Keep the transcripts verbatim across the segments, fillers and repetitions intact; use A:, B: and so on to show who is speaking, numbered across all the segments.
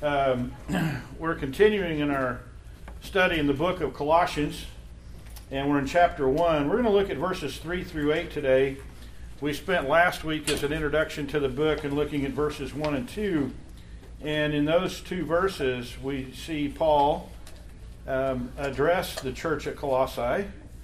A: Um, we're continuing in our study in the book of Colossians, and we're in chapter one. We're going to look at verses three through eight today. We spent last week as an introduction to the book and looking at verses one and two. And in those two verses, we see Paul um, address the church at Colossae,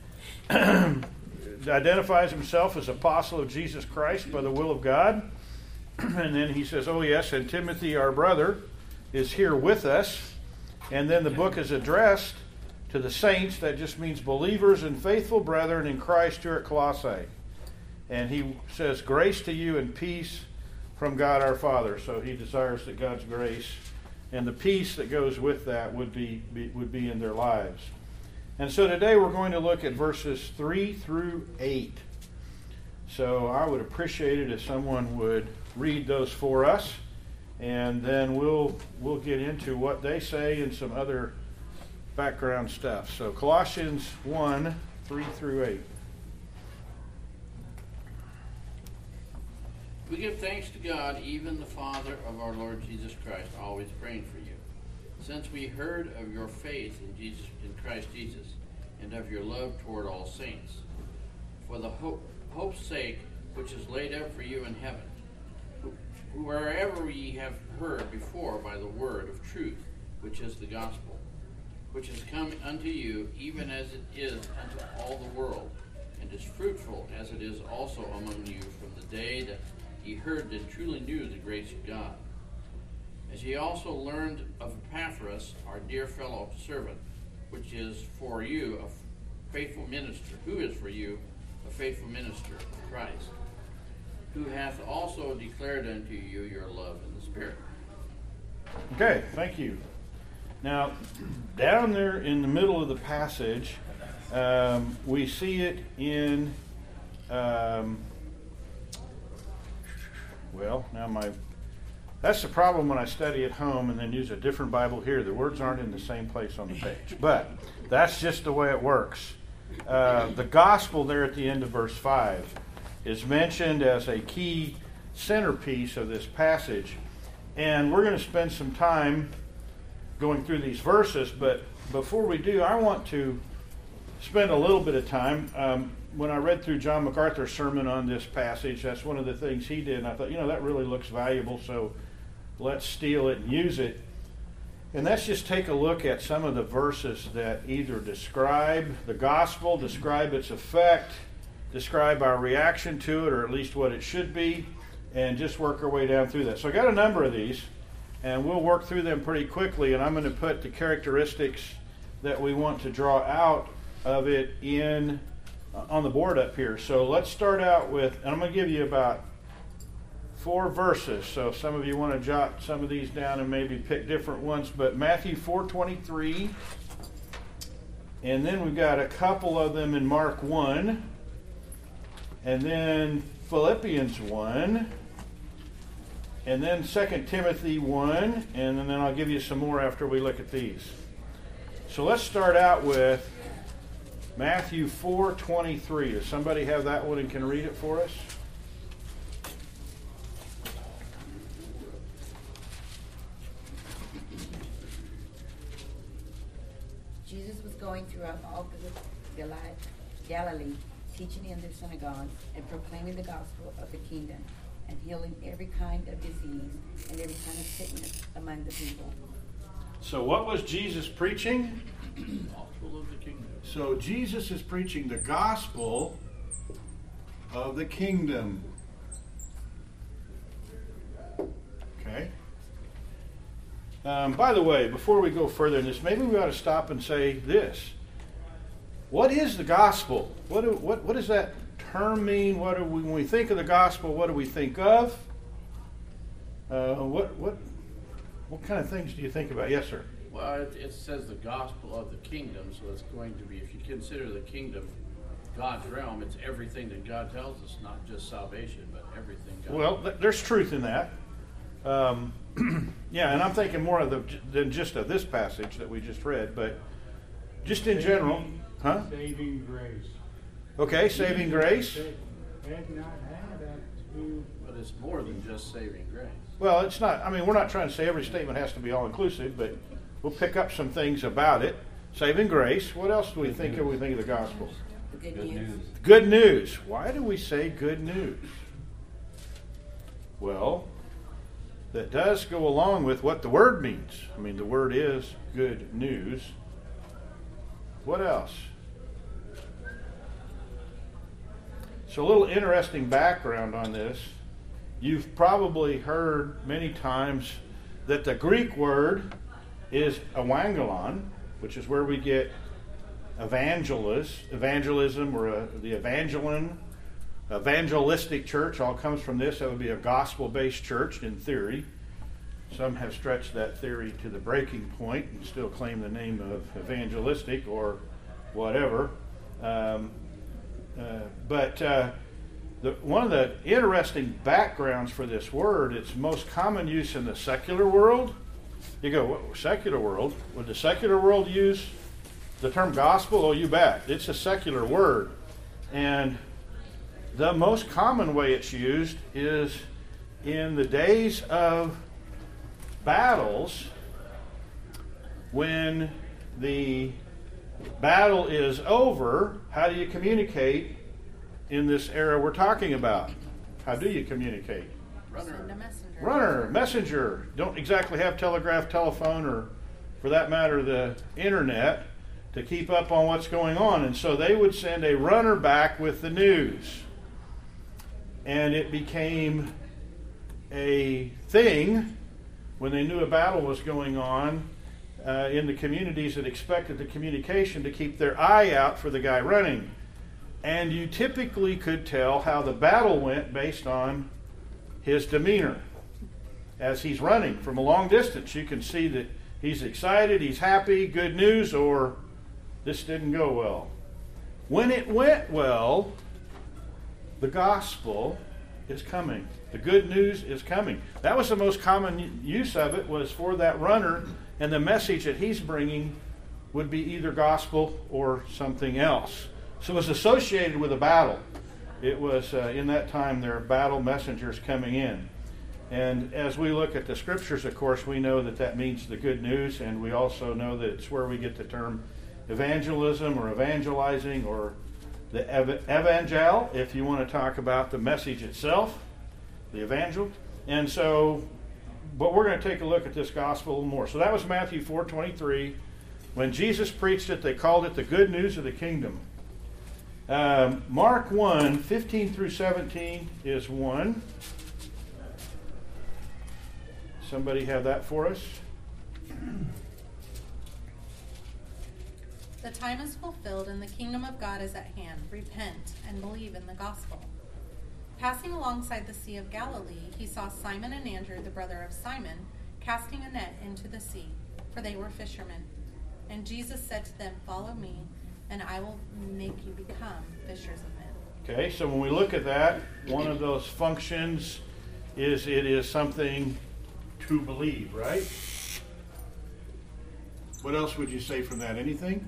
A: identifies himself as apostle of Jesus Christ by the will of God. And then he says, oh yes, and Timothy, our brother, is here with us. And then the book is addressed to the saints. That just means believers and faithful brethren in Christ here at Colossae. And he says, grace to you and peace from God our Father. So he desires that God's grace and the peace that goes with that would be, be would be in their lives. And so today we're going to look at verses three through eight. So I would appreciate it if someone would read those for us. And then we'll we'll get into what they say and some other background stuff. So Colossians one, three through eight.
B: We give thanks to God, even the Father of our Lord Jesus Christ, always praying for you. Since we heard of your faith in Jesus, in Christ Jesus, and of your love toward all saints, for the hope, hope's sake which is laid up for you in heaven, wherever ye have heard before by the word of truth, which is the gospel, which is come unto you, even as it is unto all the world, and is fruitful as it is also among you from the day that ye heard and truly knew the grace of God. As ye also learned of Epaphras, our dear fellow servant, which is for you a faithful minister, who is for you a faithful minister of Christ, who hath also declared unto you your love in the Spirit.
A: Okay, thank you. Now, down there in the middle of the passage, um, we see it in, um, well, now my, that's the problem when I study at home and then use a different Bible here. The words aren't in the same place on the page. But that's just the way it works. Uh, the gospel there at the end of verse five is mentioned as a key centerpiece of this passage. And we're going to spend some time going through these verses, but before we do, I want to spend a little bit of time. Um, when I read through John MacArthur's sermon on this passage, that's one of the things he did, and I thought, you know, that really looks valuable, so let's steal it and use it. And let's just take a look at some of the verses that either describe the gospel, describe its effect, describe our reaction to it, or at least what it should be, and just work our way down through that. So I got a number of these, and we'll work through them pretty quickly, and I'm going to put the characteristics that we want to draw out of it in uh, on the board up here. So let's start out with, and I'm going to give you about four verses, so if some of you want to jot some of these down and maybe pick different ones, but Matthew four twenty-three, and then we've got a couple of them in Mark one, and then Philippians one, and then Second Timothy one, and then I'll give you some more after we look at these. So let's start out with Matthew four twenty-three. Does somebody have that one and can read it for us?
C: Jesus was going throughout all Galilee, teaching in their synagogues and proclaiming the gospel of the kingdom and healing every kind of disease and every kind of sickness among the people.
A: So what was Jesus preaching?
B: Gospel of the kingdom.
A: So Jesus is preaching the gospel of the kingdom. Okay. Um, by the way, before we go further in this, maybe we ought to stop and say this. What is the gospel? What do, what what does that term mean? What do we, when we think of the gospel, what do we think of? Uh, what what what kind of things do you think about? Yes, sir.
B: Well, it, it says the gospel of the kingdom, so it's going to be, if you consider the kingdom God's realm, it's everything that God tells us, not just salvation, but everything God
A: Well, th- there's truth in that. Um, yeah, and I'm thinking more of the than just of this passage that we just read, but just in general, huh?
D: Saving grace.
A: Okay, saving grace.
D: Had not had that to
B: But it's more than just saving grace.
A: well, it's not, I mean, we're not trying to say every statement has to be all-inclusive, but we'll pick up some things about it. Saving grace. What else do we think of when we think of the gospel?
C: The good,
D: Good
C: news.
D: news.
A: Good news. Why do we say good news? Well, that does go along with what the word means. I mean, the word is good news. What else? So a little interesting background on this. You've probably heard many times that the Greek word is evangelon, which is where we get evangelist, evangelism, or a, the evangelon, evangelistic church, all comes from this. That would be a gospel-based church in theory. Some have stretched that theory to the breaking point and still claim the name of evangelistic or whatever. Um, uh, but uh, the, one of the interesting backgrounds for this word, its most common use in the secular world. You go, what, secular world? Would the secular world use the term gospel? Oh, you bet. It's a secular word. And the most common way it's used is in the days of battles, when the battle is over. How do you communicate in this era we're talking about? How do you communicate?
B: Runner.
E: Send a messenger.
A: Runner, messenger. Don't exactly have telegraph, telephone, or for that matter, the internet to keep up on what's going on. And so they would send a runner back with the news. And it became a thing when they knew a battle was going on uh, in the communities that expected the communication to keep their eye out for the guy running. And you typically could tell how the battle went based on his demeanor. As he's running from a long distance, you can see that he's excited, he's happy, good news, or this didn't go well. When it went well, the gospel is coming. The good news is coming. That was the most common use of it, was for that runner, and the message that he's bringing would be either gospel or something else. So it was associated with a battle. It was, uh, in that time, there are battle messengers coming in. And as we look at the scriptures, of course, we know that that means the good news, and we also know that it's where we get the term evangelism or evangelizing, or the ev- evangel, if you want to talk about the message itself, the evangel. And so, but we're going to take a look at this gospel a little more. So that was Matthew four twenty-three. When Jesus preached it, they called it the good news of the kingdom. Um, Mark one, fifteen through seventeen is one. Somebody have that for us?
E: The time is fulfilled and the kingdom of God is at hand. Repent and believe in the gospel. Passing alongside the Sea of Galilee, he saw Simon and Andrew, the brother of Simon, casting a net into the sea, for they were fishermen. And Jesus said to them, "Follow me, and I will make you become fishers of men."
A: Okay, so when we look at that, one of those functions is it is something to believe, right? What else would you say from that? Anything?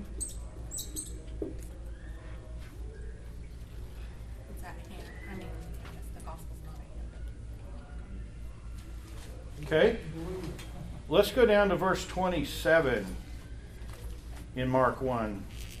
E: It's at hand. I mean, I guess the gospel's not at hand.
A: Okay. Let's go down to verse twenty-seven in Mark one.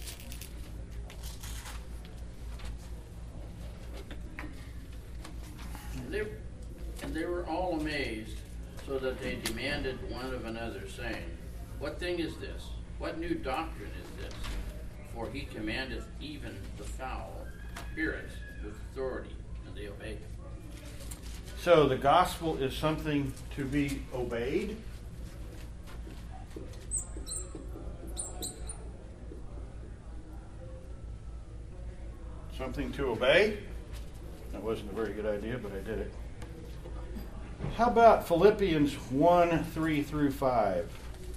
B: And they, and they were all amazed, so that they demanded one of another, saying, "What thing is this? What new doctrine is this? For he commandeth even the foul spirits with authority, and they obey him."
A: So the gospel is something to be obeyed. Something to obey. That wasn't a very good idea, but I did it. How about Philippians one, three through five?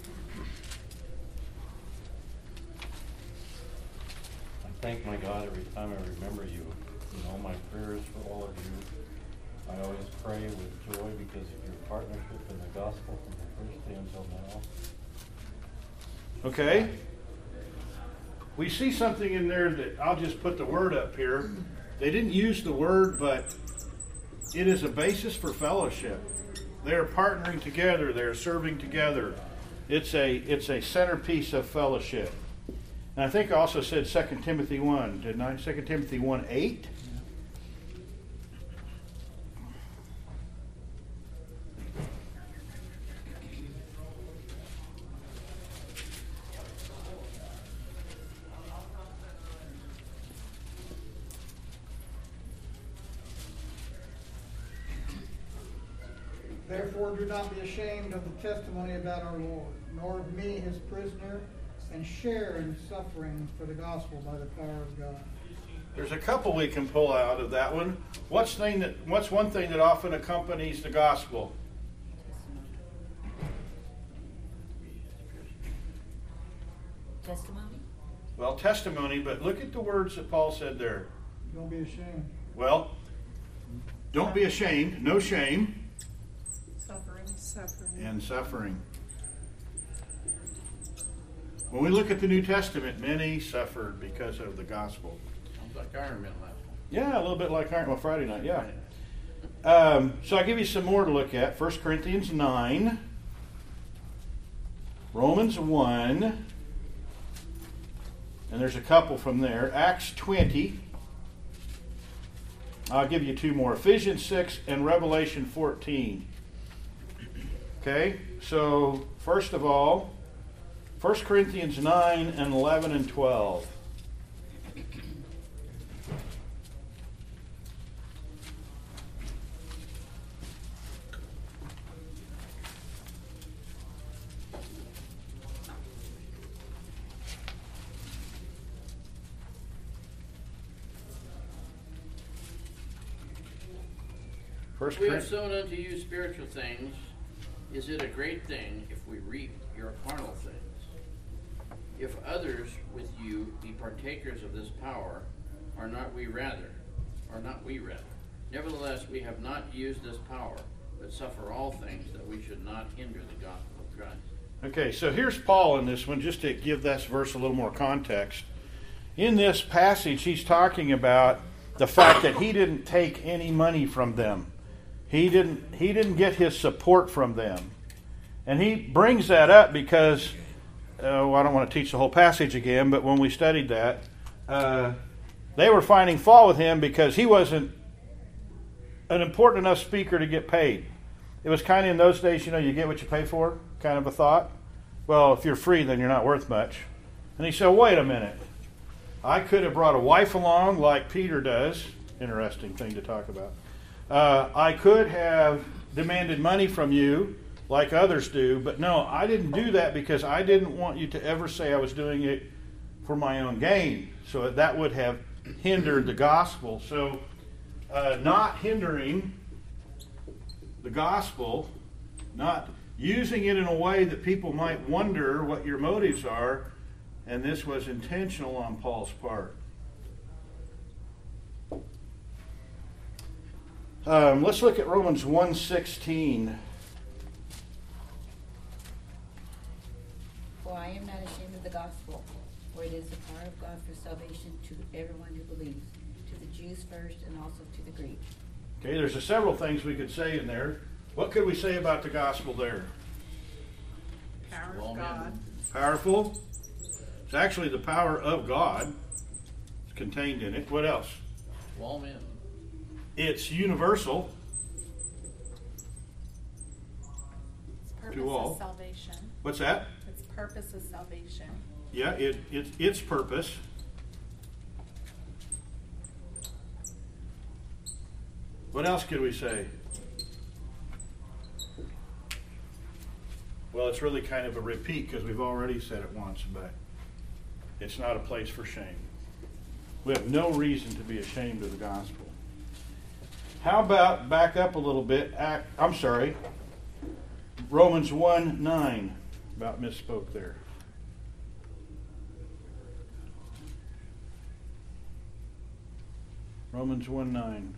D: I thank my God every time I remember you. In all my prayers for all of you, I always pray with joy because of your partnership in the gospel from the first day until now.
A: Okay. We see something in there that I'll just put the word up here. They didn't use the word, but it is a basis for fellowship. They're partnering together. They're serving together. It's a it's a centerpiece of fellowship. And I think I also said Second Timothy one, didn't I? Second Timothy one eight.
F: Therefore do not be ashamed of the testimony about our Lord, nor of me his prisoner, and share in suffering for the gospel by the power of God.
A: There's a couple we can pull out of that one. What's thing that what's one thing that often accompanies the gospel?
C: Testimony?
A: Well, testimony, but look at the words that Paul said there.
F: Don't be ashamed.
A: Well, don't be ashamed, no shame,
G: Suffering. Suffering.
A: and suffering. When we look at the New Testament, many suffered because of the gospel.
B: Sounds like Iron Man last one.
A: Yeah, a little bit like Iron, well, Friday night, yeah. Um, so I'll give you some more to look at. First Corinthians nine, Romans one, and there's a couple from there. Acts twenty. I'll give you two more. Ephesians six and Revelation fourteen. Okay, so first of all, First Corinthians nine and eleven and twelve. First
B: We have
A: Corinthians.
B: sown unto you spiritual things. Is it a great thing if we reap your carnal things? If others with you be partakers of this power, are not we rather? Are not we rather? Nevertheless, we have not used this power, but suffer all things, that we should not hinder the gospel of Christ.
A: Okay, so here's Paul in this one, just to give this verse a little more context. In this passage, he's talking about the fact that he didn't take any money from them. He didn't, he didn't get his support from them. And he brings that up because, uh, well, I don't want to teach the whole passage again, but when we studied that, uh, they were finding fault with him because he wasn't an important enough speaker to get paid. It was kind of in those days, you know, you get what you pay for, kind of a thought. Well, if you're free, then you're not worth much. And he said, wait a minute. I could have brought a wife along like Peter does. Interesting thing to talk about. Uh, I could have demanded money from you like others do, but no, I didn't do that because I didn't want you to ever say I was doing it for my own gain. So that would have hindered the gospel. So uh, not hindering the gospel, not using it in a way that people might wonder what your motives are, and this was intentional on Paul's part. Um, let's look at Romans one sixteen.
C: For I am not ashamed of the gospel, for it is the power of God for salvation to everyone who believes, to the Jews first and also to the Greeks.
A: Okay, there's a several things we could say in there. What could we say about the gospel there?
G: Power
B: Well,
G: of
B: man.
G: God.
A: Powerful. It's actually the power of God. It's contained in it. What else?
B: To all men.
A: It's universal.
E: Its purpose
A: To all.
E: is salvation.
A: What's that?
E: Its purpose is salvation.
A: Yeah, it, it its purpose. What else could we say? Well, it's really kind of a repeat because we've already said it once, but it's not a place for shame. We have no reason to be ashamed of the gospel. How about back up a little bit? Act, I'm sorry, Romans one nine. About misspoke there. Romans one nine.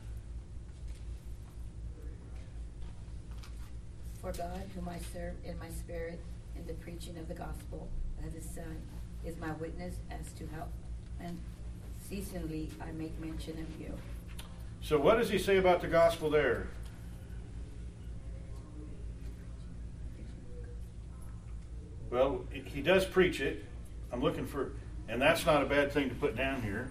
C: For God, whom I serve in my spirit in the preaching of the gospel of his Son, is my witness as to how unceasingly I make mention of you.
A: So what does he say about the gospel there? Well, he does preach it. I'm looking for, and that's not a bad thing to put down here.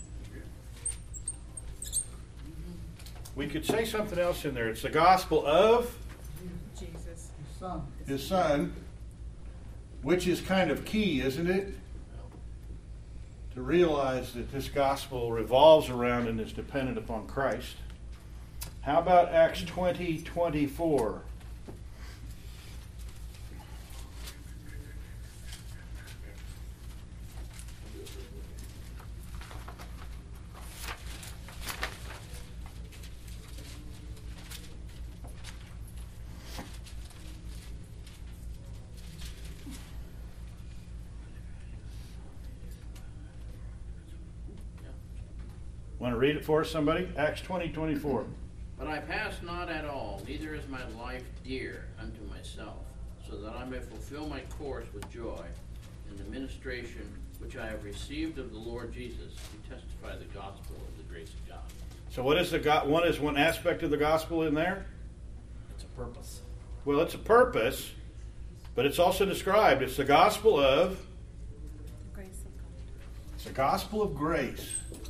A: We could say something else in there. It's the gospel of
G: Jesus.
F: His son.
A: his son, which is kind of key, isn't it? To realize that this gospel revolves around and is dependent upon Christ. How about Acts twenty twenty-four? Want to read it for us, somebody? Acts twenty twenty-four.
B: But I pass not at all, neither is my life dear unto myself, so that I may fulfill my course with joy in the ministration which I have received of the Lord Jesus to testify the gospel of the grace of God.
A: So what is the go- one is one aspect of the gospel in there?
H: It's a purpose.
A: Well, it's a purpose, but it's also described. It's the gospel of
E: The grace of God.
A: it's the gospel of grace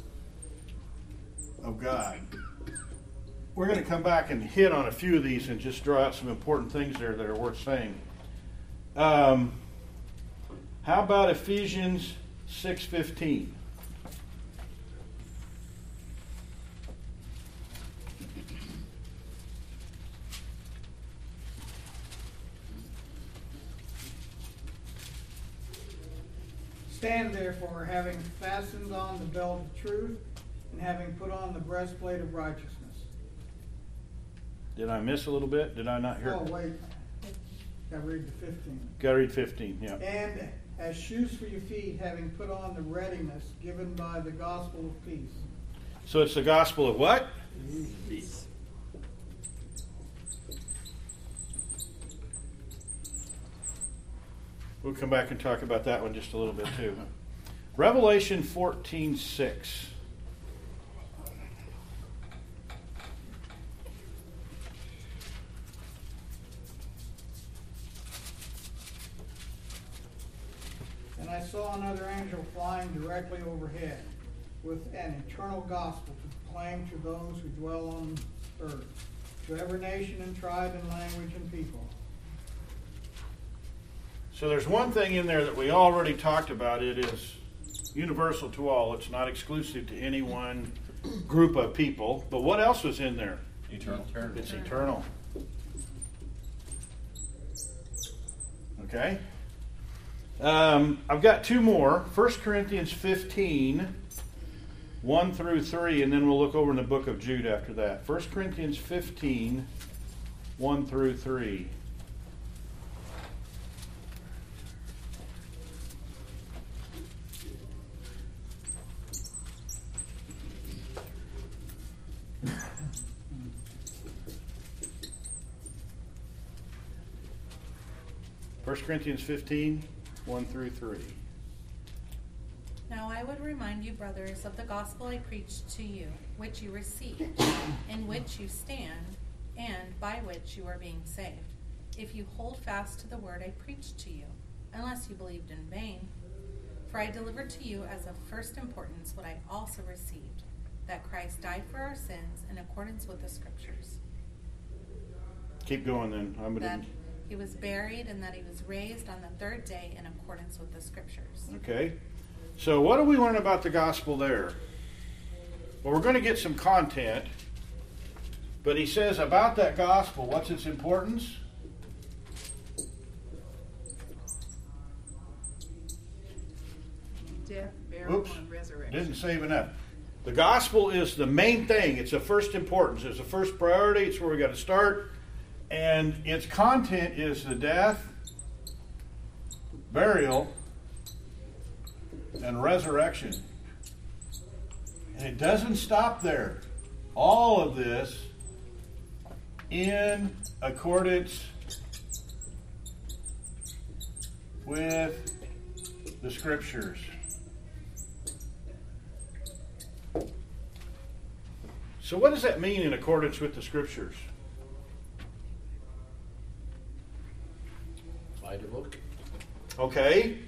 A: of God. We're going to come back and hit on a few of these and just draw out some important things there that are worth saying. Um, how about Ephesians six fifteen?
F: Stand therefore, having fastened on the belt of truth, and having put on the breastplate of righteousness.
A: Did I miss a little bit? Did I not hear?
F: Oh, wait. Gotta read the fifteen.
A: Got to read fifteen, yeah.
F: And as shoes for your feet, having put on the readiness given by the gospel of peace.
A: So it's the gospel of what?
B: Peace.
A: We'll come back and talk about that one just a little bit too. Revelation fourteen six.
F: And I saw another angel flying directly overhead with an eternal gospel to proclaim to those who dwell on earth, to every nation and tribe and language and people.
A: So there's one thing in there that we already talked about. It is universal to all. It's not exclusive to any one group of people. But what else was in there?
H: Eternal.
A: It's eternal. Okay. Um, I've got two more. First Corinthians fifteen, one through three, and then we'll look over in the book of Jude after that. First Corinthians fifteen, one through three. First Corinthians fifteen, one through three.
E: Now I would remind you, brothers, of the gospel I preached to you, which you received, in which you stand, and by which you are being saved, if you hold fast to the word I preached to you, unless you believed in vain. For I delivered to you as of first importance what I also received, that Christ died for our sins in accordance with the Scriptures,
A: Keep going then. I'm
E: that
A: gonna,
E: he was buried, and that he was raised on the third day in accordance with the Scriptures.
A: okay. So what do we learn about the gospel there? Well, we're going to get some content. But he says about that gospel, what's its importance?
G: Death, burial,
A: Oops,
G: and resurrection.
A: didn't save enough. The gospel is the main thing. It's the first importance. It's the first priority. It's where we got to start. And its content is the death, burial, and resurrection. And it doesn't stop there. All of this in accordance with the Scriptures. So what does that mean, in accordance with the Scriptures?
B: By devotion.
A: Okay?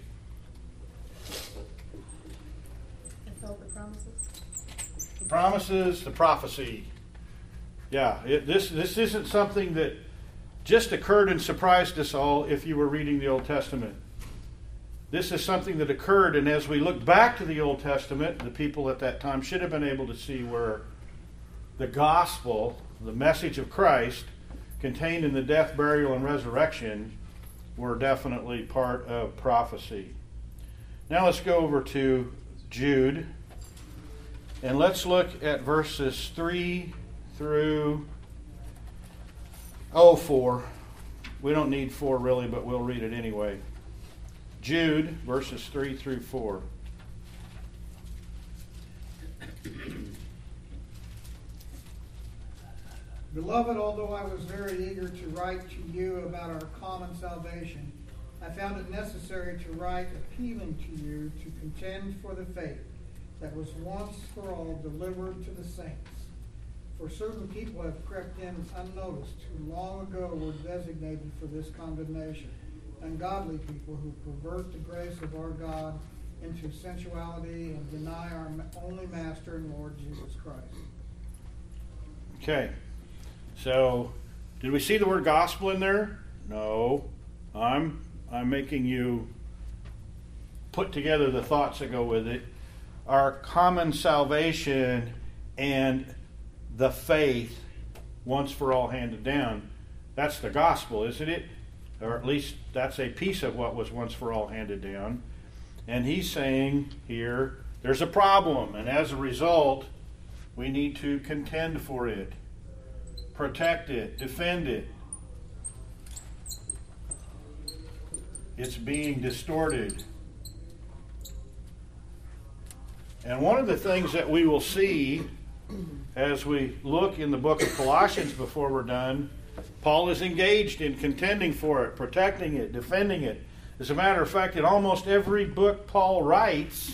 G: Fulfill the promises.
A: The promises, the prophecy. Yeah, it, this this isn't something that just occurred and surprised us all if you were reading the Old Testament. This is something that occurred, and as we look back to the Old Testament, the people at that time should have been able to see where the gospel, the message of Christ, contained in the death, burial, and resurrection, were definitely part of prophecy. Now let's go over to Jude, and let's look at verses three through oh four. We don't need four really, but we'll read it anyway. Jude, verses three through four.
F: Beloved, although I was very eager to write to you about our common salvation, I found it necessary to write appealing to you to contend for the faith that was once for all delivered to the saints. For certain people have crept in unnoticed, who long ago were designated for this condemnation, ungodly people who pervert the grace of our God into sensuality and deny our only Master and Lord Jesus Christ.
A: Okay. So, did we see the word gospel in there? No. I'm I'm making you put together the thoughts that go with it. Our common salvation and the faith once for all handed down. That's the gospel, isn't it? Or at least that's a piece of what was once for all handed down. And he's saying here, there's a problem, and as a result, we need to contend for it, protect it, defend it. It's being distorted. And one of the things that we will see as we look in the book of Colossians before we're done, Paul is engaged in contending for it, protecting it, defending it. As a matter of fact, in almost every book Paul writes,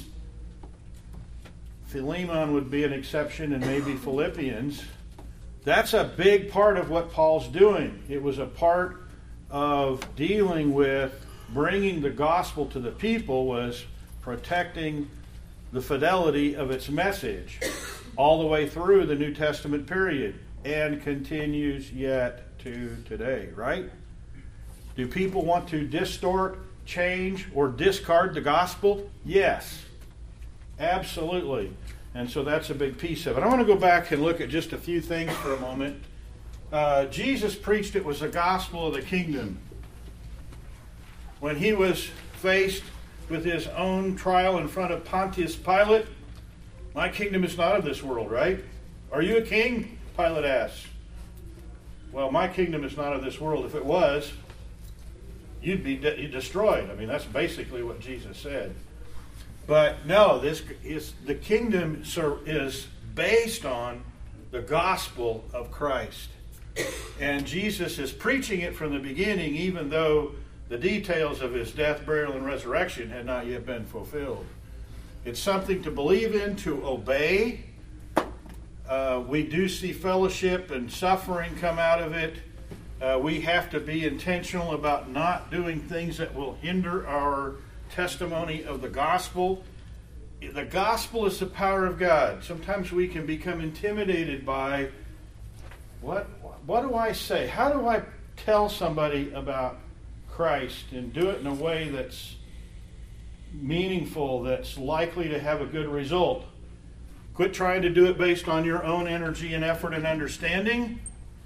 A: Philemon would be an exception, and maybe Philippians, that's a big part of what Paul's doing. It was a part of dealing with bringing the gospel to the people, was protecting the fidelity of its message all the way through the New Testament period, and continues yet to today, right? Do people want to distort, change, or discard the gospel? Yes, absolutely. And so that's a big piece of it. I want to go back and look at just a few things for a moment. Uh, Jesus preached it was the gospel of the kingdom. When he was faced with his own trial in front of Pontius Pilate, my kingdom is not of this world, right? Are you a king? Pilate asked. Well, my kingdom is not of this world. If it was, you'd be de- destroyed. I mean, that's basically what Jesus said. But no, this is the kingdom is based on the gospel of Christ. And Jesus is preaching it from the beginning, even though the details of his death, burial, and resurrection had not yet been fulfilled. It's something to believe in, to obey. Uh, we do see fellowship and suffering come out of it. Uh, we have to be intentional about not doing things that will hinder our testimony of the gospel. The gospel is the power of God. Sometimes we can become intimidated by, what, what do I say? How do I tell somebody about Christ and do it in a way that's meaningful, that's likely to have a good result? Quit trying to do it based on your own energy and effort and understanding.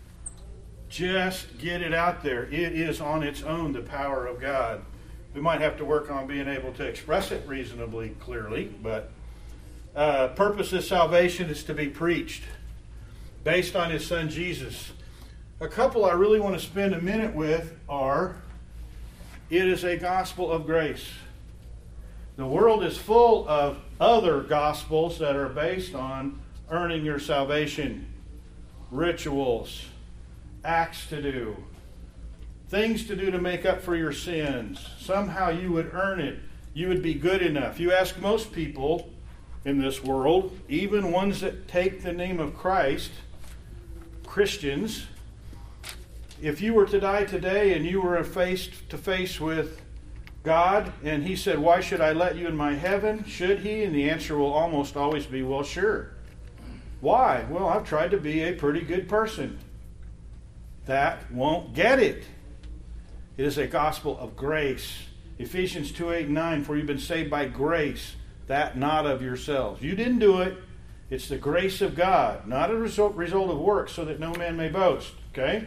A: Just get it out there. It is on its own the power of God. We might have to work on being able to express it reasonably clearly, but uh, purpose of salvation is to be preached based on his son Jesus. A couple I really want to spend a minute with are, it is a gospel of grace. The world is full of other gospels that are based on earning your salvation. Rituals, acts to do, things to do to make up for your sins. Somehow you would earn it. You would be good enough. You ask most people in this world, even ones that take the name of Christ, Christians, if you were to die today and you were face to face with God, and he said, why should I let you in my heaven? Should he? And the answer will almost always be, well, sure. Why? Well, I've tried to be a pretty good person. That won't get it. It is a gospel of grace. Ephesians two, eight, and nine, for you've been saved by grace, that not of yourselves. You didn't do it. It's the grace of God, not a result, result of works, so that no man may boast. Okay?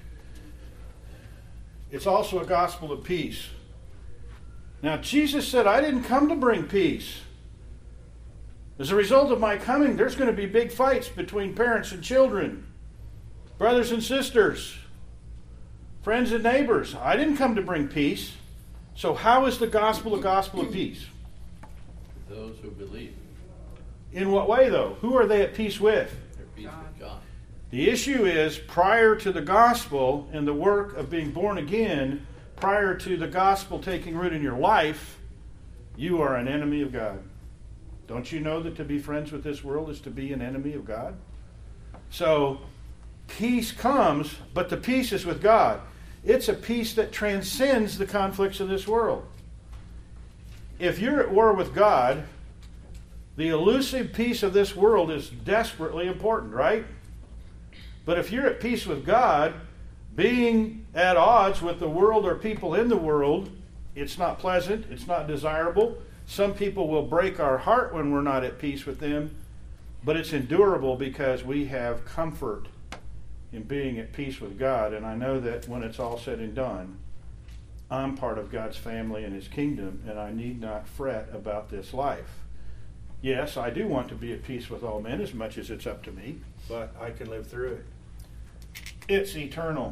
A: It's also a gospel of peace. Now, Jesus said, I didn't come to bring peace. As a result of my coming, there's going to be big fights between parents and children, brothers and sisters, friends and neighbors. I didn't come to bring peace. So how is the gospel a gospel of peace?
B: Those who believe.
A: In what way, though? Who are they at peace with?
B: They're at peace with God.
A: The issue is, prior to the gospel and the work of being born again, prior to the gospel taking root in your life, you are an enemy of God. Don't you know that to be friends with this world is to be an enemy of God? So, peace comes, but the peace is with God. It's a peace that transcends the conflicts of this world. If you're at war with God, the elusive peace of this world is desperately important, right? But if you're at peace with God, being at odds with the world or people in the world, it's not pleasant, it's not desirable. Some people will break our heart when we're not at peace with them, but it's endurable because we have comfort in being at peace with God. And I know that when it's all said and done, I'm part of God's family and His kingdom, and I need not fret about this life. Yes, I do want to be at peace with all men as much as it's up to me, but I can live through it. It's eternal.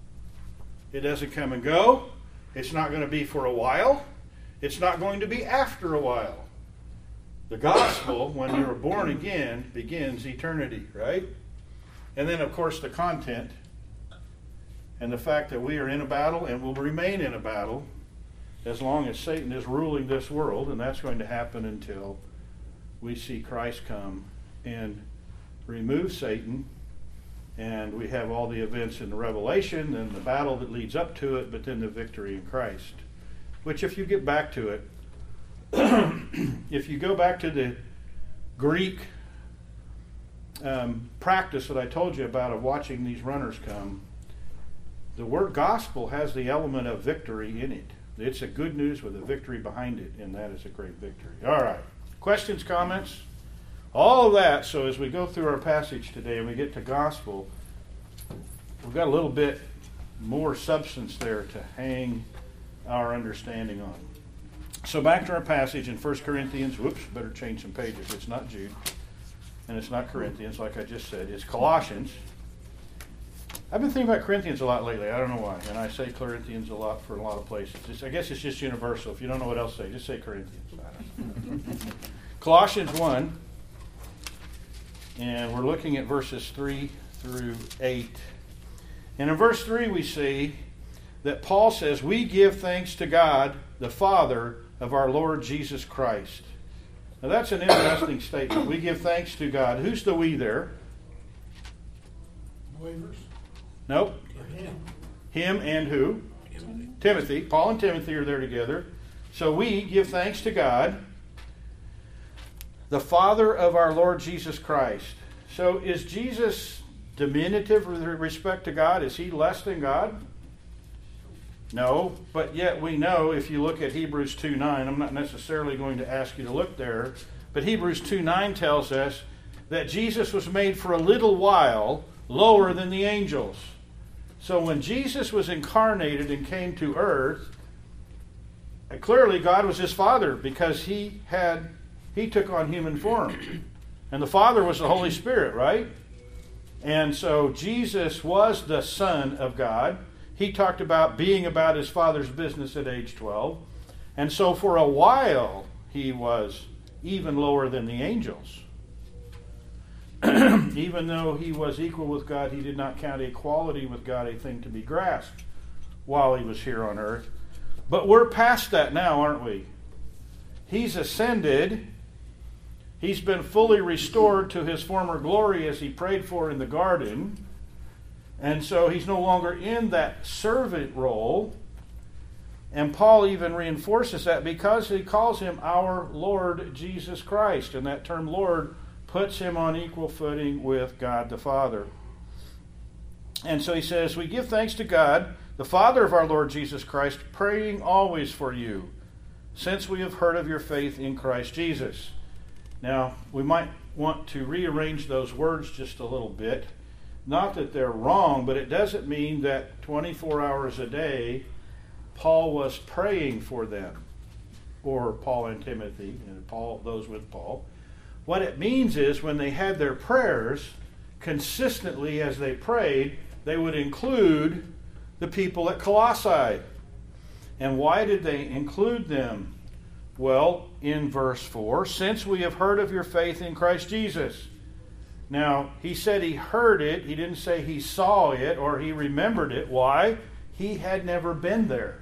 A: It doesn't come and go. It's not going to be for a while. It's not going to be after a while. The gospel, when you're born again, begins eternity, right? And then, of course, the content and the fact that we are in a battle and will remain in a battle as long as Satan is ruling this world, and that's going to happen until we see Christ come and remove Satan, and we have all the events in the Revelation and the battle that leads up to it, but then the victory in Christ. Which, if you get back to it, if you go back to the Greek um, practice that I told you about of watching these runners come, the word gospel has the element of victory in it. It's a good news with a victory behind it, and that is a great victory. All right. Questions, comments? All of that, so as we go through our passage today and we get to gospel, we've got a little bit more substance there to hang our understanding on. So back to our passage in First Corinthians. Whoops, better change some pages. It's not Jude, and it's not Corinthians, like I just said. It's Colossians. I've been thinking about Corinthians a lot lately. I don't know why. And I say Corinthians a lot for a lot of places. It's, I guess it's just universal. If you don't know what else to say, just say Corinthians. Colossians one. And we're looking at verses three through eight. And in verse three we see that Paul says, we give thanks to God, the Father of our Lord Jesus Christ. Now that's an interesting statement. We give thanks to God. Who's the we there?
F: Believers.
A: Nope.
F: Him.
A: Him and who? Timothy. Timothy. Paul and Timothy are there together. So we give thanks to God, the Father of our Lord Jesus Christ. So is Jesus diminutive with respect to God? Is he less than God? No, but yet we know, if you look at Hebrews two nine, I'm not necessarily going to ask you to look there, but Hebrews two nine tells us that Jesus was made for a little while lower than the angels. So when Jesus was incarnated and came to earth, clearly God was his Father, because he had he took on human form. And the Father was the Holy Spirit, right? And so Jesus was the Son of God. He talked about being about his Father's business at age twelve. And so for a while, he was even lower than the angels. Even though he was equal with God, he did not count equality with God a thing to be grasped while he was here on earth. But we're past that now, aren't we? He's ascended. He's been fully restored to his former glory as he prayed for in the garden. And so he's no longer in that servant role. And Paul even reinforces that because he calls him our Lord Jesus Christ. And that term Lord puts him on equal footing with God the Father. And so he says, we give thanks to God, the Father of our Lord Jesus Christ, praying always for you, since we have heard of your faith in Christ Jesus. Now, we might want to rearrange those words just a little bit. Not that they're wrong, but it doesn't mean that twenty-four hours a day Paul was praying for them, or Paul and Timothy, and Paul, those with Paul. What it means is when they had their prayers, consistently as they prayed, they would include the people at Colossae. And why did they include them? Well, in verse four, since we have heard of your faith in Christ Jesus. Now, he said he heard it. He didn't say he saw it or he remembered it. Why? He had never been there.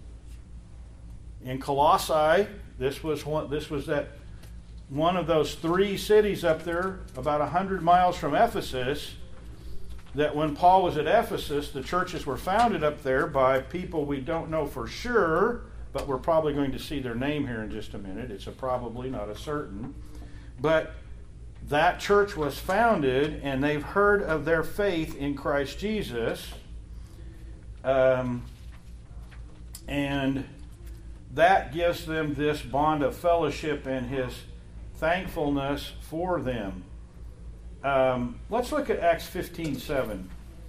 A: In Colossae, this was one, this was that one of those three cities up there, about a hundred miles from Ephesus, that when Paul was at Ephesus, the churches were founded up there by people we don't know for sure, but we're probably going to see their name here in just a minute. It's a probably, not a certain. But that church was founded, and they've heard of their faith in Christ Jesus. Um, and that gives them this bond of fellowship and his thankfulness for them. Um, let's look at Acts fifteen seven.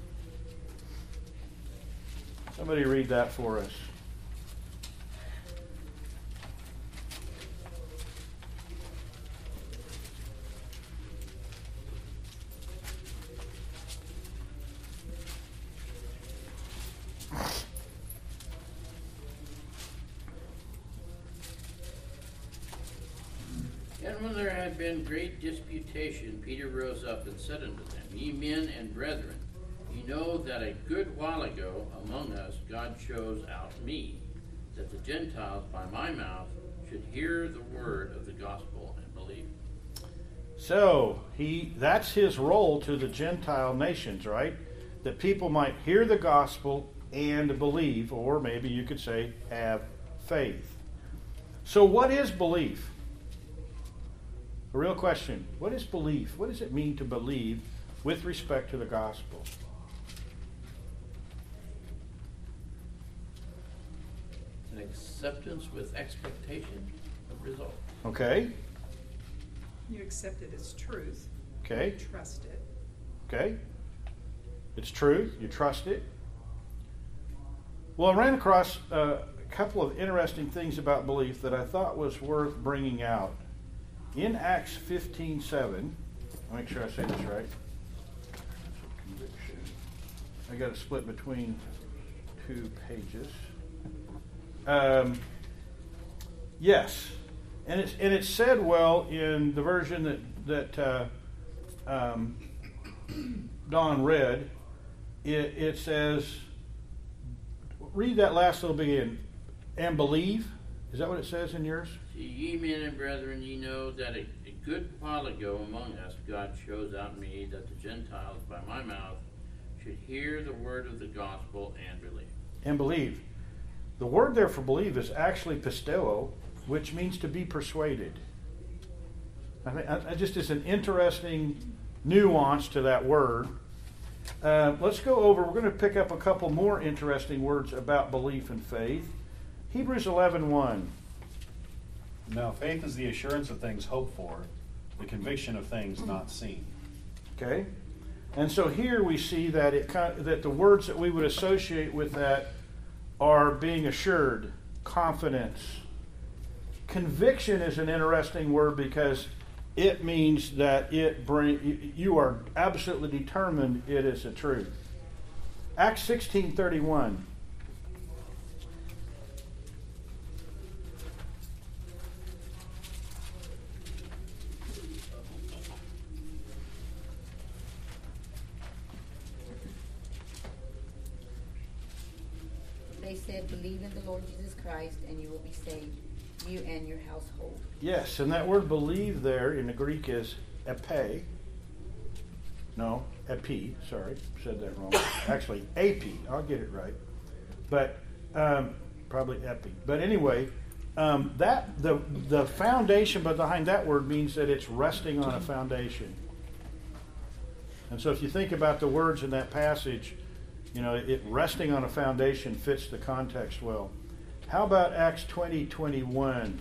A: Somebody read that for us.
B: And when there had been great disputation, Peter rose up and said unto them, Ye men and brethren, ye know that a good while ago among us God chose out me, that the Gentiles by my mouth should hear the word of the gospel and believe.
A: So, he that's his role to the Gentile nations, right? That people might hear the gospel and believe, or maybe you could say have faith. So what is belief? A real question. What is belief? What does it mean to believe with respect to the gospel?
B: An acceptance with expectation of result.
A: Okay.
I: You accept it as truth.
A: Okay.
I: You trust it.
A: Okay. It's truth. You trust it. Well, I ran across a couple of interesting things about belief that I thought was worth bringing out. In Acts fifteen seven, I'll make sure I say this right. Conviction. I got it split between two pages. Um, yes, and it's and it's said well in the version that that uh, um, Don read. It, it says, read that last little bit in, and believe. Is that what it says in yours?
B: Ye men and brethren, ye know that a, a good while ago among us God chose out me, that the Gentiles by my mouth should hear the word of the gospel and believe.
A: And believe. The word there for believe is actually pisteo, which means to be persuaded. I think I just is an interesting nuance to that word. Uh, let's go over. We're going to pick up a couple more interesting words about belief and faith. Hebrews eleven one.
J: Now faith is the assurance of things hoped for, the conviction of things not seen.
A: Okay, and so here we see that it that the words that we would associate with that are being assured, confidence. Conviction is an interesting word because it means that it bring you are absolutely determined it is the truth. Acts sixteen thirty one.
C: They said, believe in the Lord Jesus Christ and you will be saved, you and your household.
A: Yes, and that word believe there in the Greek is epi. No, epi, sorry, said that wrong. Actually, api, I'll get it right. But um, probably epi. But anyway, um, that the the foundation behind that word means that it's resting on a foundation. And so if you think about the words in that passage, you know, it resting on a foundation fits the context well. How about Acts twenty twenty-one?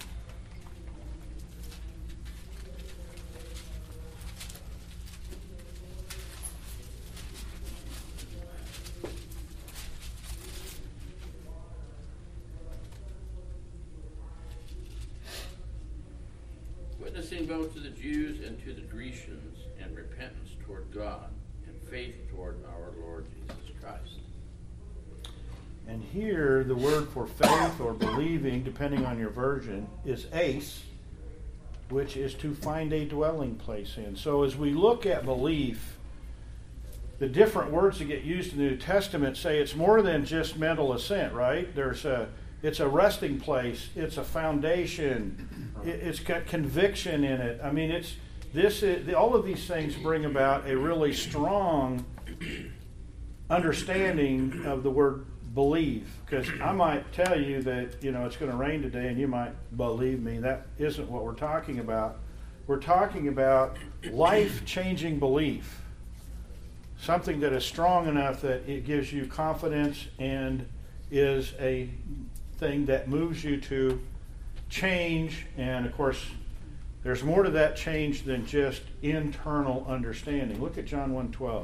B: Witnessing both to the Jews and to the Grecians, and repentance toward God, and faith toward our Lord Jesus Christ.
A: And here, the word for faith or believing, depending on your version, is eis, which is to find a dwelling place in. So as we look at belief, the different words that get used in the New Testament say it's more than just mental assent, right? There's a, it's a resting place, it's a foundation, it, it's got conviction in it. I mean, it's this. Is, all of these things bring about a really strong understanding of the word believe, because I might tell you that, you know, it's going to rain today and you might believe me. That isn't what we're talking about. We're talking about life-changing belief, something that is strong enough that it gives you confidence and is a thing that moves you to change. And of course, there's more to that change than just internal understanding. Look at John one twelve.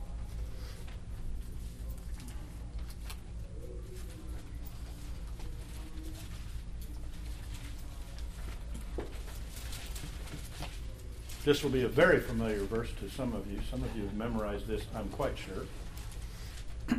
A: This will be a very familiar verse to some of you. Some of you have memorized this, I'm quite sure.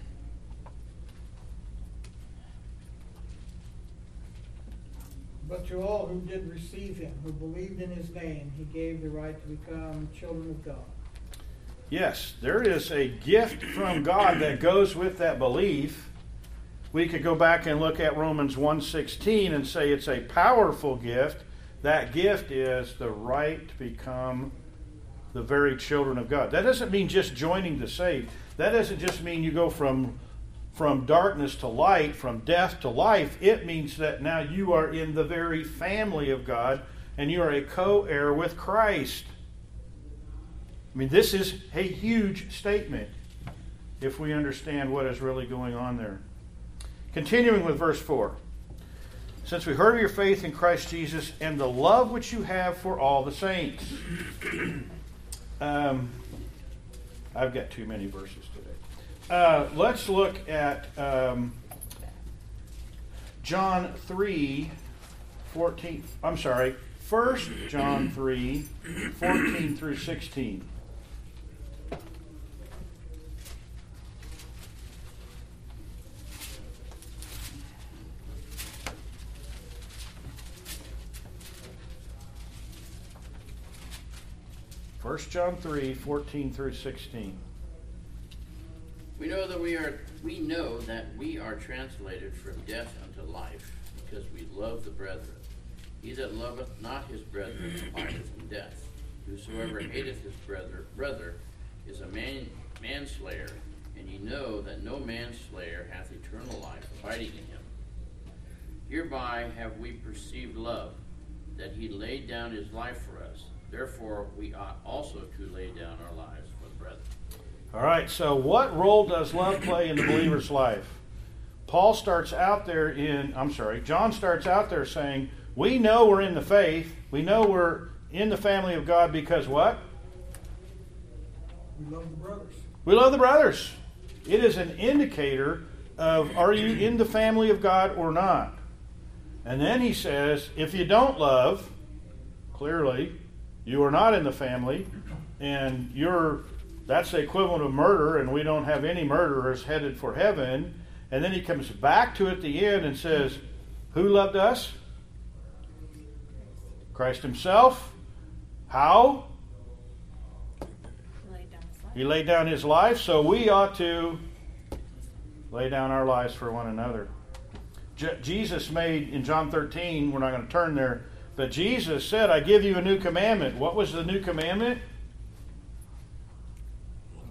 F: But to all who did receive him, who believed in his name, he gave the right to become children of God.
A: Yes, there is a gift from God that goes with that belief. We could go back and look at Romans one sixteen and say it's a powerful gift. That gift is the right to become the very children of God. That doesn't mean just joining the saved. That doesn't just mean you go from, from darkness to light, from death to life. It means that now you are in the very family of God and you are a co-heir with Christ. I mean, this is a huge statement if we understand what is really going on there. Continuing with verse four. Since we heard of your faith in Christ Jesus and the love which you have for all the saints. um, I've got too many verses today. Uh, let's look at um, John three, fourteen. I'm sorry, First John three, fourteen through sixteen. First John three, fourteen through sixteen.
B: We know that we are we know that we are translated from death unto life, because we love the brethren. He that loveth not his brethren abideth in death. Whosoever hateth his brother brother is a man manslayer, and ye know that no manslayer hath eternal life abiding in him. Hereby have we perceived love, that he laid down his life for us. Therefore, we ought also to lay down our lives for the brethren.
A: All right, so what role does love play in the believer's life? Paul starts out there in, I'm sorry, John starts out there saying, we know we're in the faith. We know we're in the family of God because what?
F: We love the brothers.
A: We love the brothers. It is an indicator of are you in the family of God or not? And then he says, if you don't love, clearly, you are not in the family, and you're that's the equivalent of murder, and we don't have any murderers headed for heaven. And then he comes back to it at the end and says, who loved us? Christ himself. How?
E: Laid down his life.
A: He laid down his life, so we ought to lay down our lives for one another. Je- Jesus made, in John thirteen, we're not going to turn there, but Jesus said, I give you a new commandment. What was the new commandment?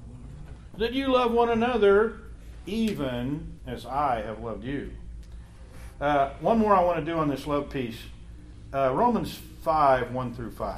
A: That you love one another even as I have loved you. Uh, one more I want to do on this love piece. Uh, Romans five, one through five.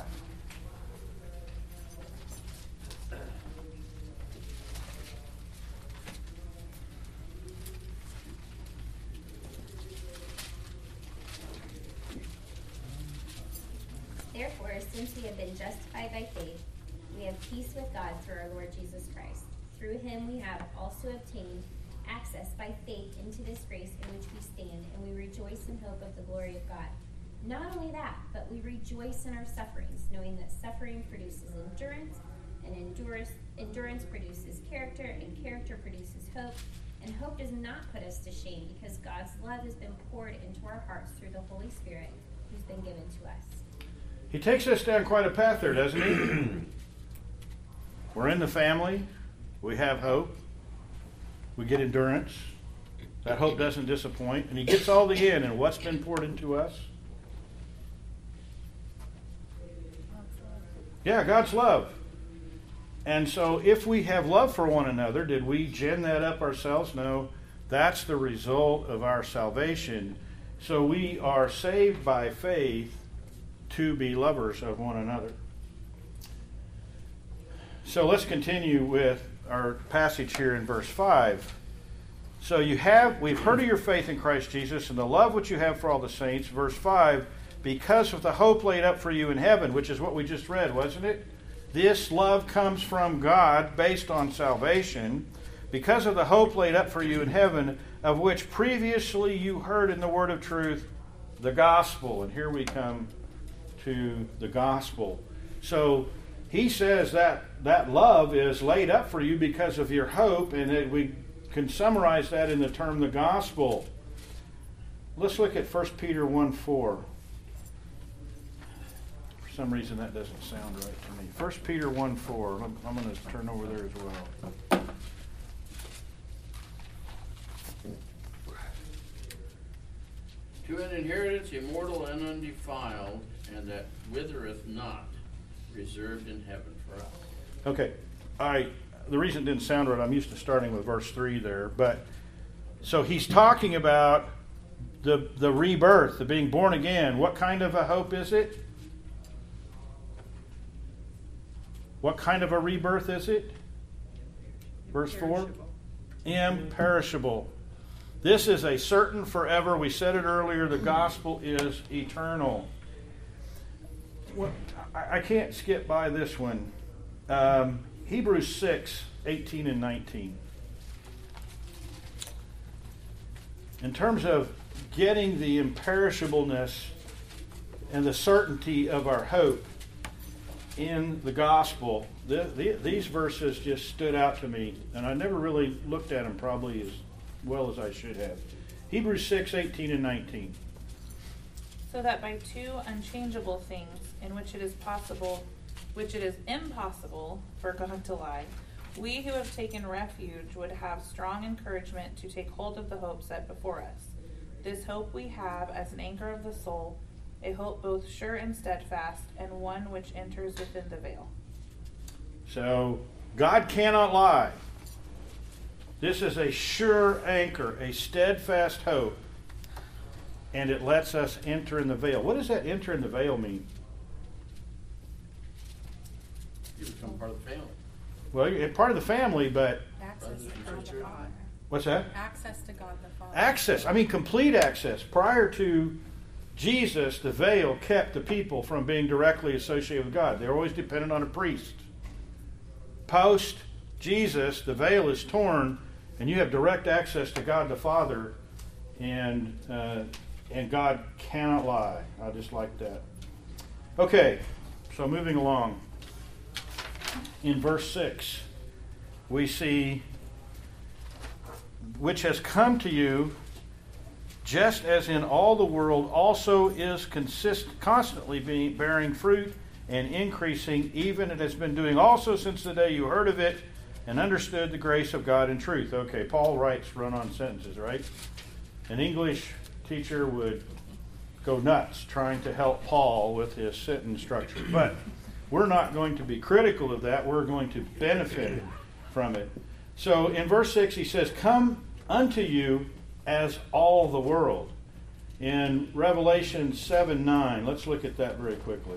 K: Therefore, since we have been justified by faith, we have peace with God through our Lord Jesus Christ. Through him we have also obtained access by faith into this grace in which we stand, and we rejoice in hope of the glory of God. Not only that, but we rejoice in our sufferings, knowing that suffering produces endurance, and endurance, endurance produces character, and character produces hope. And hope does not put us to shame, because God's love has been poured into our hearts through the Holy Spirit who's been given to us.
A: He takes us down quite a path there, doesn't he? We're in the family. We have hope. We get endurance. That hope doesn't disappoint. And he gets all the end and what's been poured into us. Yeah, God's love. And so if we have love for one another, did we gin that up ourselves? No. That's the result of our salvation. So we are saved by faith to be lovers of one another. So let's continue with our passage here in verse five. So you have, we've heard of your faith in Christ Jesus and the love which you have for all the saints. Verse five, because of the hope laid up for you in heaven, which is what we just read, wasn't it? This love comes from God based on salvation, because of the hope laid up for you in heaven, of which previously you heard in the word of truth, the gospel. And here we come to the gospel. So he says that that love is laid up for you because of your hope, and that we can summarize that in the term the gospel. Let's look at First Peter one four. For some reason that doesn't sound right to me. First Peter one four. I'm, I'm going to turn over there as well.
B: To an inheritance immortal and undefiled, and that withereth not, reserved in heaven for us.
A: Okay. I the reason it didn't sound right, I'm used to starting with verse three there, but so he's talking about the the rebirth, the being born again. What kind of a hope is it? What kind of a rebirth is it? Verse four? Imperishable. This is a certain forever. We said it earlier, the gospel is eternal. Well, I can't skip by this one. Um, Hebrews six, eighteen and nineteen. In terms of getting the imperishableness and the certainty of our hope in the gospel, the, the, these verses just stood out to me, and I never really looked at them probably as well as I should have. Hebrews six, eighteen and nineteen.
L: So that by two unchangeable things, in which it is possible, which it is impossible for God to lie, we who have taken refuge would have strong encouragement to take hold of the hope set before us. This hope we have as an anchor of the soul, a hope both sure and steadfast, and one which enters within the veil.
A: So, God cannot lie. This is a sure anchor, a steadfast hope, and it lets us enter in the veil. What does that enter in the veil mean?
B: You become part of the family.
A: Well, you're part of the family, but...
E: Access to God the Father.
A: What's that?
E: Access to God the Father.
A: Access. I mean, complete access. Prior to Jesus, the veil kept the people from being directly associated with God. They were always dependent on a priest. Post Jesus, the veil is torn, and you have direct access to God the Father, and uh, and God cannot lie. I just like that. Okay, so moving along. In verse six, we see, which has come to you, just as in all the world also is consist, constantly being, bearing fruit and increasing, even it has been doing also since the day you heard of it and understood the grace of God in truth. Okay, Paul writes run-on sentences, right? An English teacher would go nuts trying to help Paul with his sentence structure. But we're not going to be critical of that. We're going to benefit from it. So in verse six he says, come unto you as all the world. in Revelation seven nine. Let's look at that very quickly.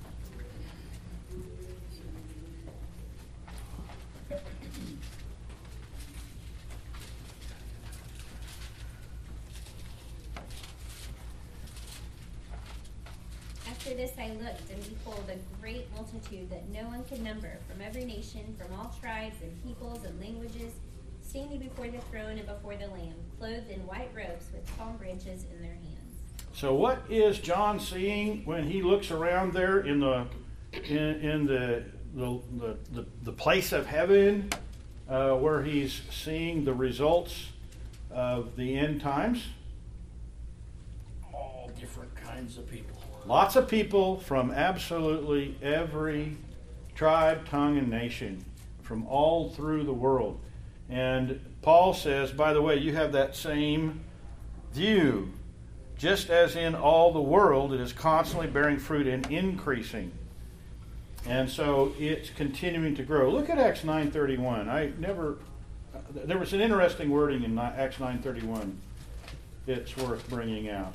K: After this I looked, and behold, a great multitude that no one could number, from every nation, from all tribes and peoples and languages, standing before the throne and before the Lamb, clothed in white robes with palm branches in their hands.
A: So what is John seeing when he looks around there in the in, in the, the, the, the, the place of heaven uh, where he's seeing the results of the end times?
H: All different kinds of people.
A: Lots of people from absolutely every tribe, tongue, and nation from all through the world. And Paul says, by the way, you have that same view. Just as in all the world, it is constantly bearing fruit and increasing. And so it's continuing to grow. Look at Acts nine thirty-one. I never, there was an interesting wording in Acts nine thirty-one. It's worth bringing out.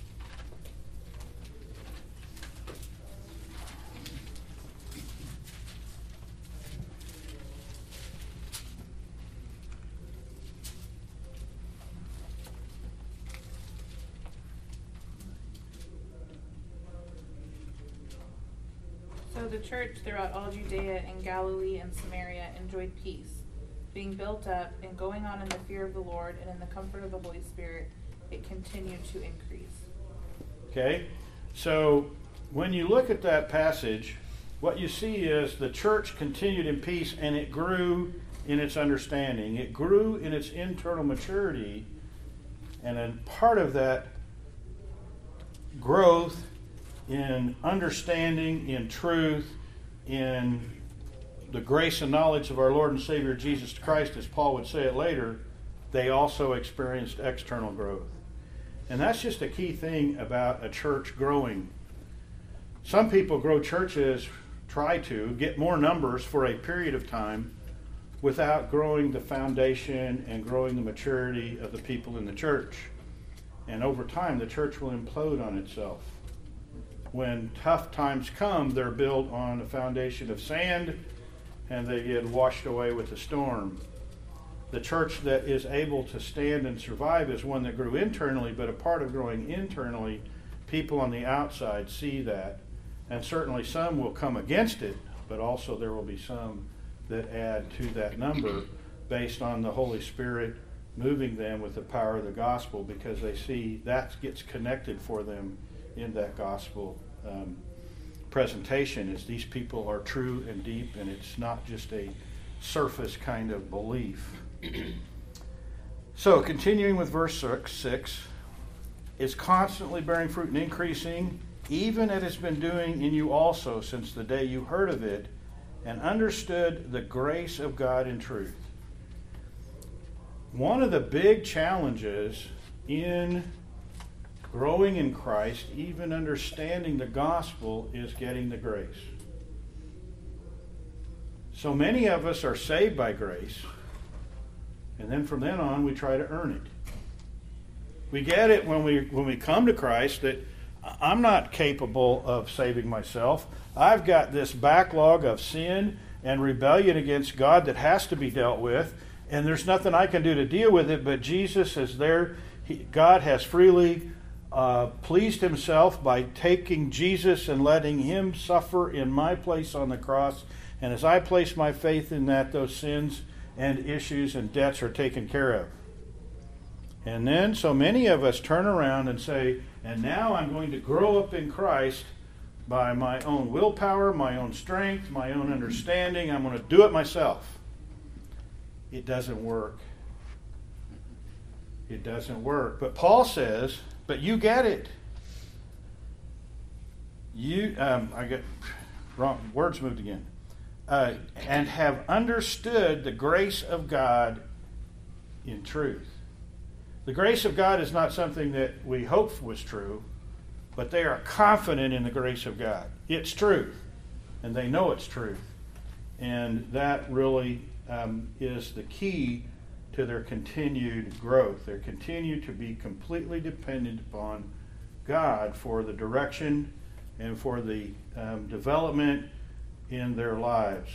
L: So the church throughout all Judea and Galilee and Samaria enjoyed peace, being built up and going on in the fear of the Lord and in the comfort of the Holy Spirit. It continued to increase.
A: Okay, so when you look at that passage, what you see is the church continued in peace, and it grew in its understanding. It grew in its internal maturity, and then part of that growth in understanding, in truth, in the grace and knowledge of our Lord and Savior Jesus Christ, as Paul would say it later, they also experienced external growth. And that's just a key thing about a church growing. Some people grow churches, try to get more numbers for a period of time without growing the foundation and growing the maturity of the people in the church. And over time, the church will implode on itself. When tough times come, they're built on a foundation of sand, and they get washed away with the storm. The church that is able to stand and survive is one that grew internally, but a part of growing internally, people on the outside see that. And certainly some will come against it, but also there will be some that add to that number based on the Holy Spirit moving them with the power of the gospel, because they see that gets connected for them in that gospel um, presentation, is these people are true and deep, and it's not just a surface kind of belief. So continuing with verse six, is constantly bearing fruit and increasing, even as it's been doing in you also since the day you heard of it and understood the grace of God in truth. One of the big challenges in growing in Christ, even understanding the gospel, is getting the grace. So many of us are saved by grace, and then from then on we try to earn it. We get it when we when we come to Christ that I'm not capable of saving myself. I've got this backlog of sin and rebellion against God that has to be dealt with, and there's nothing I can do to deal with it, but Jesus is there. He, God has freely uh, pleased himself by taking Jesus and letting him suffer in my place on the cross. And as I place my faith in that, those sins and issues and debts are taken care of. And then so many of us turn around and say, and now I'm going to grow up in Christ by my own willpower, my own strength, my own understanding. I'm going to do it myself. It doesn't work. It doesn't work. But Paul says, but you get it. You, um, I get wrong, words moved again. Uh, and have understood the grace of God in truth. The grace of God is not something that we hoped was true, but they are confident in the grace of God. It's truth, and they know it's truth. And that really um, is the key to their continued growth. They continue to be completely dependent upon God for the direction and for the um, development in their lives.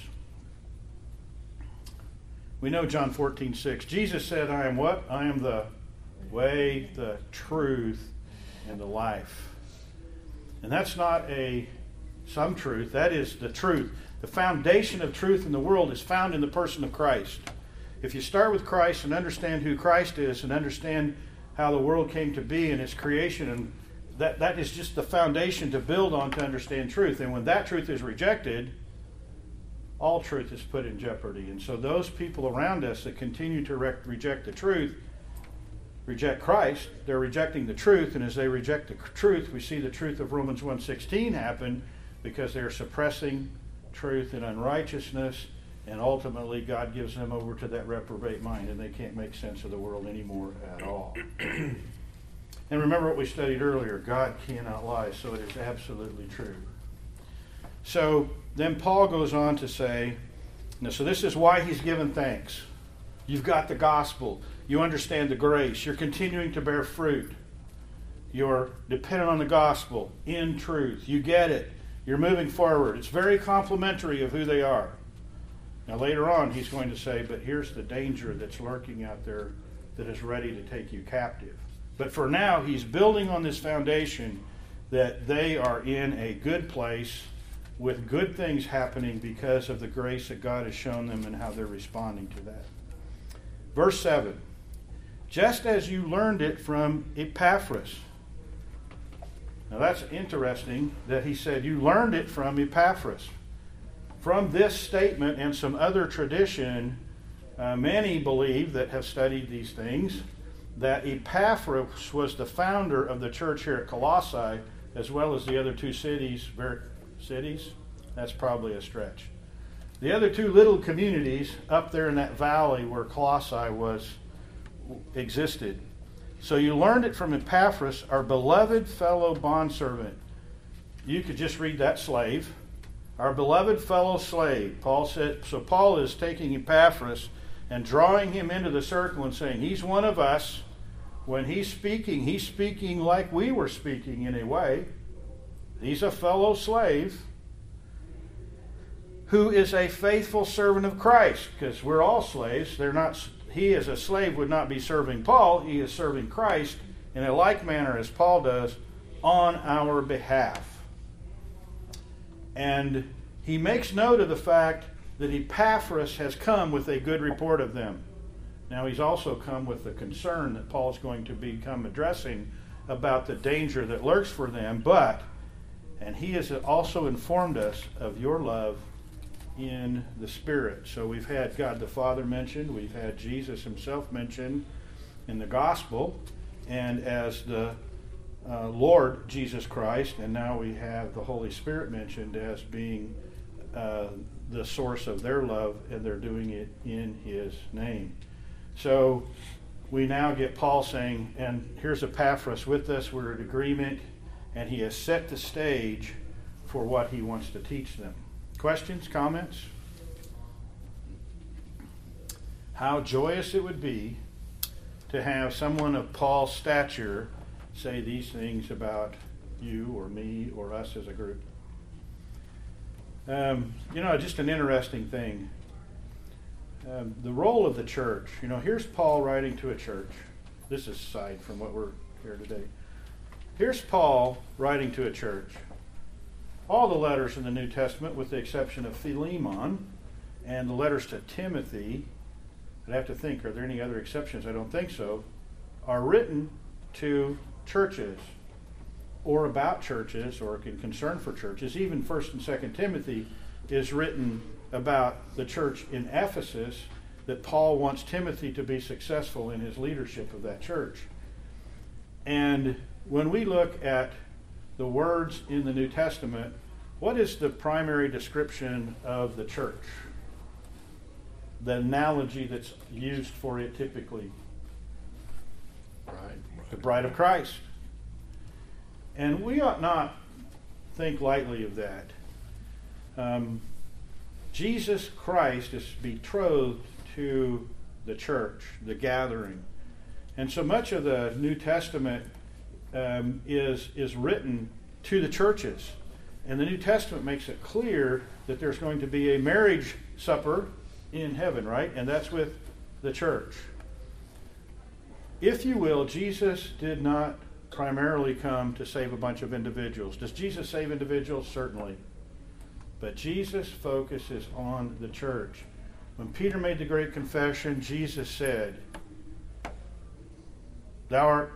A: We know John fourteen six. Jesus said, I am what? I am the way, the truth, and the life. And that's not a some truth. That is the truth. The foundation of truth in the world is found in the person of Christ. If you start with Christ and understand who Christ is and understand how the world came to be and its creation, and that, that is just the foundation to build on to understand truth. And when that truth is rejected, all truth is put in jeopardy. And so those people around us that continue to re- reject the truth, reject Christ, they're rejecting the truth. And as they reject the truth, we see the truth of Romans one sixteen happen because they're suppressing truth and unrighteousness. And ultimately, God gives them over to that reprobate mind, and they can't make sense of the world anymore at all. And remember what we studied earlier. God cannot lie, so it is absolutely true. So then Paul goes on to say, now, so this is why he's given thanks. You've got the gospel. You understand the grace. You're continuing to bear fruit. You're dependent on the gospel in truth. You get it. You're moving forward. It's very complimentary of who they are. Now later on he's going to say, but here's the danger that's lurking out there that is ready to take you captive. But for now he's building on this foundation that they are in a good place with good things happening because of the grace that God has shown them and how they're responding to that. Verse seven, just as you learned it from Epaphras. Now that's interesting that he said you learned it from Epaphras. From this statement and some other tradition, uh, many believe that have studied these things that Epaphras was the founder of the church here at Colossae, as well as the other two cities. Cities? That's probably a stretch. The other two little communities up there in that valley where Colossae was existed. So you learned it from Epaphras, our beloved fellow bondservant. You could just read that slave. Our beloved fellow slave. Paul said, so Paul is taking Epaphras and drawing him into the circle and saying, he's one of us. When he's speaking, he's speaking like we were speaking in a way. He's a fellow slave who is a faithful servant of Christ, because we're all slaves. They're not. He as a slave would not be serving Paul. He is serving Christ in a like manner as Paul does on our behalf. And he makes note of the fact that Epaphras has come with a good report of them. Now he's also come with the concern that Paul's going to become addressing about the danger that lurks for them, but, and he has also informed us of your love in the Spirit. So we've had God the Father mentioned, we've had Jesus himself mentioned in the gospel, and as the uh, Lord Jesus Christ, and now we have the Holy Spirit mentioned as being uh, the source of their love, and they're doing it in his name. So we now get Paul saying, and here's Epaphras with us, we're in agreement, and he has set the stage for what he wants to teach them. Questions, comments? How joyous it would be to have someone of Paul's stature say these things about you or me or us as a group. Um, you know, just an interesting thing. Um, the role of the church. You know, here's Paul writing to a church. This is aside from what we're here today. Here's Paul writing to a church. All the letters in the New Testament, with the exception of Philemon and the letters to Timothy, I'd have to think, are there any other exceptions? I don't think so, are written to churches or about churches or in concern for churches. Even First and Second Timothy is written about the church in Ephesus, that Paul wants Timothy to be successful in his leadership of that church. And when we look at the words in the New Testament, what is the primary description of the church? The analogy that's used for it typically.
H: Bride.
A: The bride of Christ. And we ought not think lightly of that. Um, Jesus Christ is betrothed to the church, the gathering. And so much of the New Testament um, is, is written to the churches. And the New Testament makes it clear that there's going to be a marriage supper in heaven, right? And that's with the church. If you will, Jesus did not primarily come to save a bunch of individuals. Does Jesus save individuals? Certainly. But Jesus focuses on the church. When Peter made the great confession, Jesus said, Thou art,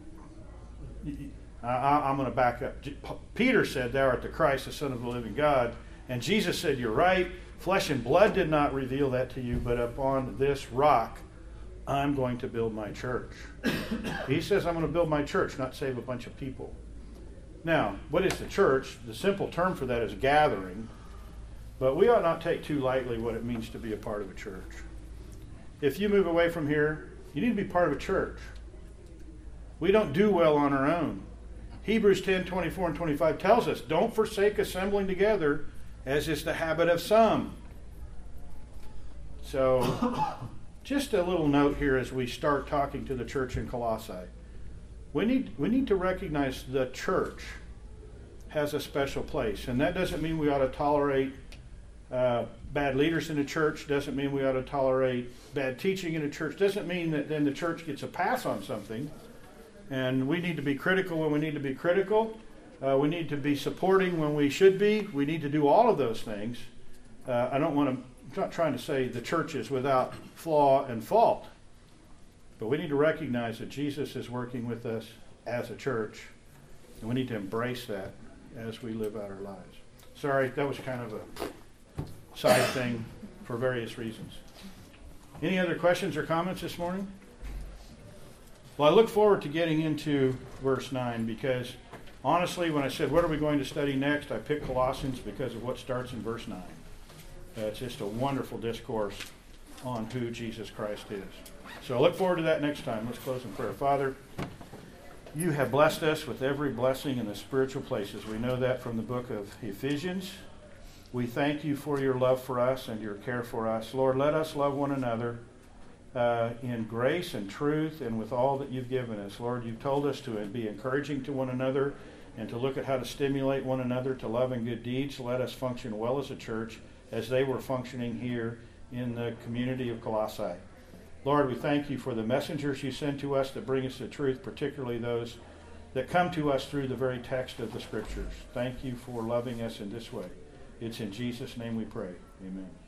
A: I, I'm going to back up. Peter said, Thou art the Christ, the Son of the living God. And Jesus said, You're right. Flesh and blood did not reveal that to you, but upon this rock, I'm going to build my church. He says, I'm going to build my church, not save a bunch of people. Now, what is the church? The simple term for that is gathering. But we ought not take too lightly what it means to be a part of a church. If you move away from here, you need to be part of a church. We don't do well on our own. Hebrews ten, twenty-four and twenty-five tells us, don't forsake assembling together, as is the habit of some. So, just a little note here as we start talking to the church in Colossae. We need, we need to recognize the church has a special place. And that doesn't mean we ought to tolerate uh, bad leaders in the church. Doesn't mean we ought to tolerate bad teaching in the church. Doesn't mean that then the church gets a pass on something. And we need to be critical when we need to be critical. Uh, we need to be supporting when we should be. We need to do all of those things. Uh, I don't want to, I'm not trying to say the church is without flaw and fault. But we need to recognize that Jesus is working with us as a church. And we need to embrace that as we live out our lives. Sorry, that was kind of a side thing for various reasons. Any other questions or comments this morning? Well, I look forward to getting into verse nine because, honestly, when I said, what are we going to study next, I picked Colossians because of what starts in verse nine. Uh, it's just a wonderful discourse on who Jesus Christ is. So I look forward to that next time. Let's close in prayer. Father, you have blessed us with every blessing in the spiritual places. We know that from the book of Ephesians. We thank you for your love for us and your care for us. Lord, let us love one another uh, in grace and truth and with all that you've given us. Lord, you've told us to be encouraging to one another and to look at how to stimulate one another to love and good deeds. Let us function well as a church as they were functioning here in the community of Colossae. Lord, we thank you for the messengers you send to us that bring us the truth, particularly those that come to us through the very text of the Scriptures. Thank you for loving us in this way. It's in Jesus' name we pray. Amen.